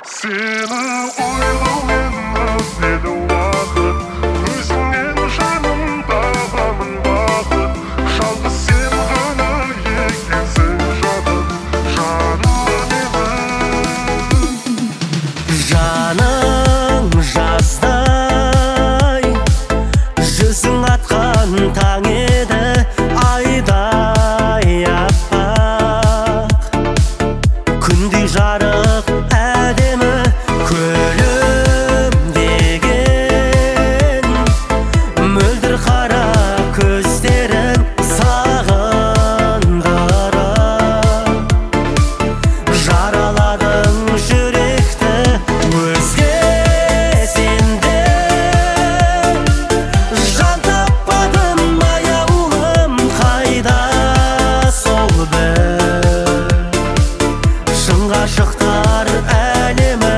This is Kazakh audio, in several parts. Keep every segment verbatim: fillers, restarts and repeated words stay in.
Seni ойлаумен өтеді уақыт, өзіңнен жаным табамын бақыт. Жалғыз сен ғана екенсің жаным, жаным менің. Жаның жаздай, жүзің атқан таң еді, айдай аппақ. Күндей жарық әдемі күлімдеген, мөлдір қара көздерің сағындырып. Жараладың жүректі өзге сенде, жан таппадым аяулым, қайда сол бір шын ғашықтар әлемі.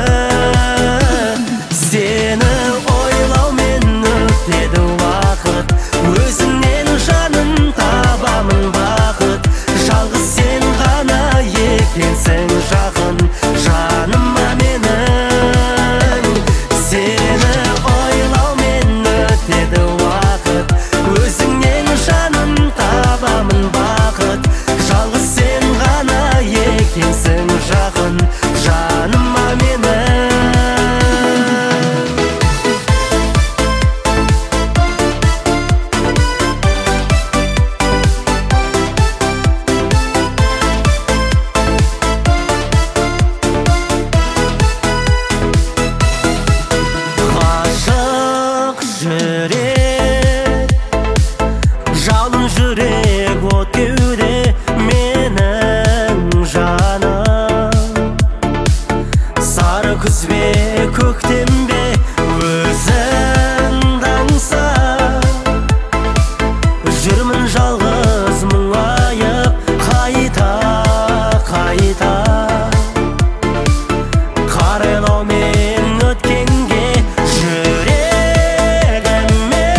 Сені ойлаумен өтеді уақыт, өзіңнен жаным табамын бақыт. Жалғыз сен ғана екенсің жақын, жаныма менің. Сені ойлаумен өтеді уақыт, өзіңнен жаным табамын бақыт. Жалғыз сен ғана екенсің жақын, жаныма менің. Ғашық жүрек, жалын жүрек от кеуде менің жаным. Сары күз бе көктем бе өзіңді аңсап, жүрмін жалғыз мұңайып қайта қайта. Қарайлаумен өткенге жүрегіме,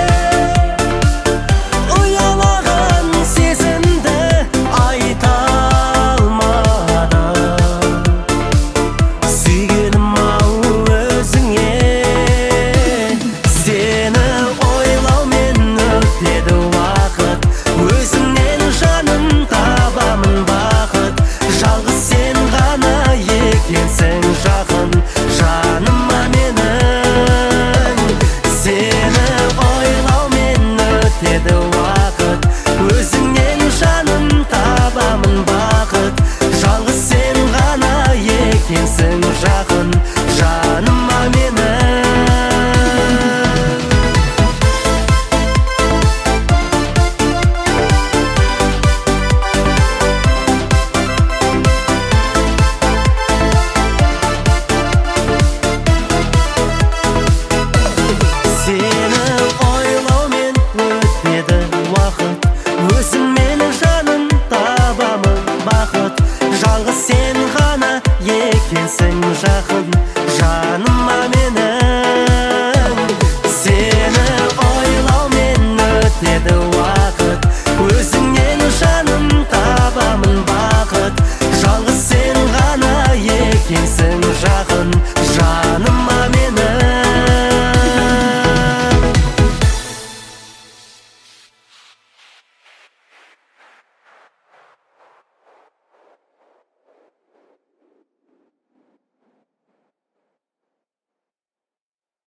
ұялаған сезімді айта алмадым. Сүйгенім-ау өзіңе, сені ойлаумен өтеді уақыт, өзіңнен жаным табамын бақыт. Жалғыз сен ғана екенсің жақын, жаныма менің. Сені ойлаумен өтеді уақыт, өзіңнен жаным табамын бақыт. Жалғыз сен ғана екенсің жақын, жаныма менің. Сені ойлаумен өтеді уақыт, өзіңмен жаным табамын бақыт. Жалғыз сен